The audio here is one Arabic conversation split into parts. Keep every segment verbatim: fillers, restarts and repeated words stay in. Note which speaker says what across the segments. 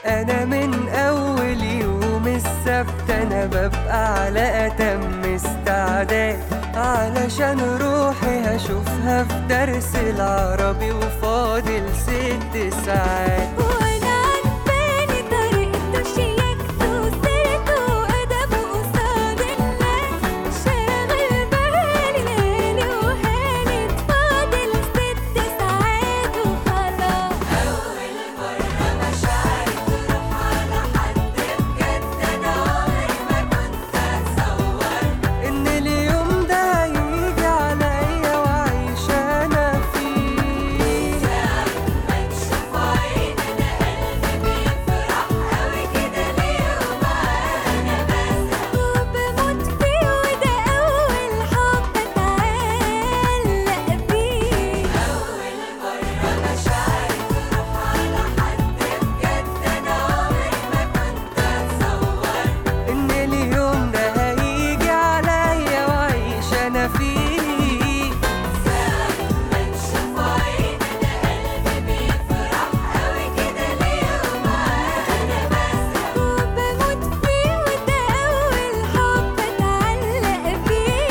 Speaker 1: انا من اول يوم السبت انا ببقى على اتم استعداد، علشان روحي هشوفها في درس العربي وفاضل ست ساعات.
Speaker 2: وانا عجباني طريقته شياكته وسيرته وادبه قصاد الناس، شاغل بالي ليالي وهانت فاضل ست ساعات وخلاص. اول مره مشاعري تروح على حد بجد، انا عمري ما كنت اتصور
Speaker 1: ان اليوم ده هيجي عليا واعيش انا فيه.
Speaker 2: ساعة ما تشوف عين انا قلبي بيفرح قوي كده ليه ومعانا بسرح وبموت فيه، وده اول حب اتعلق بيه. اول مره مشاعري تروح على حد بجد، انا عمري ما كنت اتصور
Speaker 1: ان اليوم ده هيجي عليا واعيش انا فيه.
Speaker 2: ساعة ما تشوف عين انا قلبي بيفرح قوي كده ليه ومعانا بسرح وبموت فيه، وده اول حب اتعلق بيه.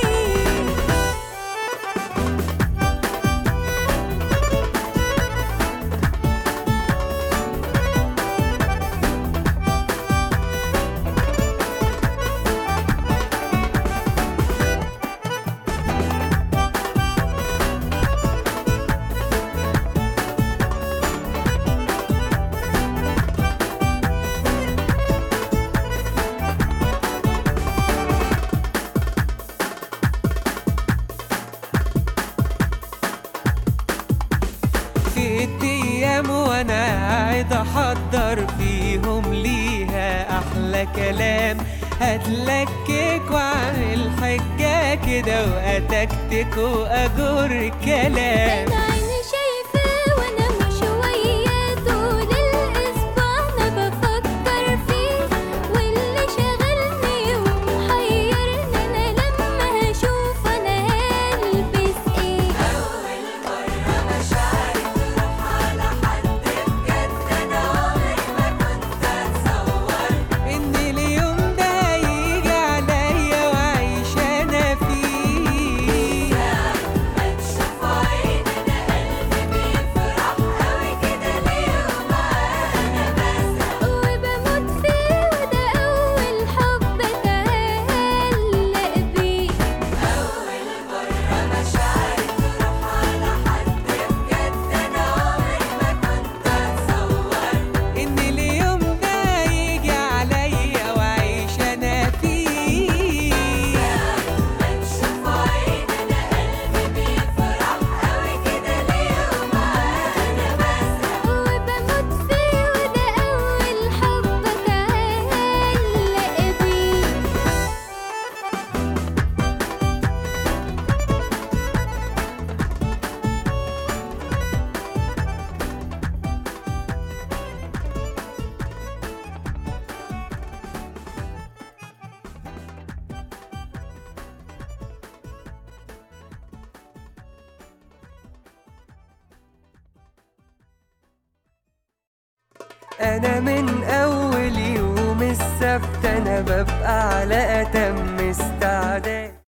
Speaker 1: ست ايام وانا قاعد احضر فيهم ليها احلى كلام، هتلكك واعمل حجة كده واتكتك واجر كلام.
Speaker 2: انا عيني شايفاه وانا مش وياه طول الاسبوع انا بفكر فيه، واللي شاغلني ومحيرني انا لما هشوف انا هلبس ايه. اول مره مشاعري تروح على حد بجد، انا عمري ما كنت اتصور
Speaker 1: ان اليوم ده هيجي عليا واعيش انا فيه.
Speaker 2: ما تشوف عين انا قلبي بيفرح قوي كده ليه ومعانا بسرح وبموت فيه، وده اول حب اتعلق بيه. اول مره مشاعري تروح على حد بجد، انا عمري ما كنت اتصور
Speaker 1: ان اليوم ده هيجي عليا واعيش انا فيه.
Speaker 2: ما تشوف عين انا قلبي بيفرح قوي كده ليه ومعانا بسرح وبموت فيه، وده اول حب اتعلق بيه.
Speaker 1: انا من اول يوم السبت انا ببقى على اتم استعداد.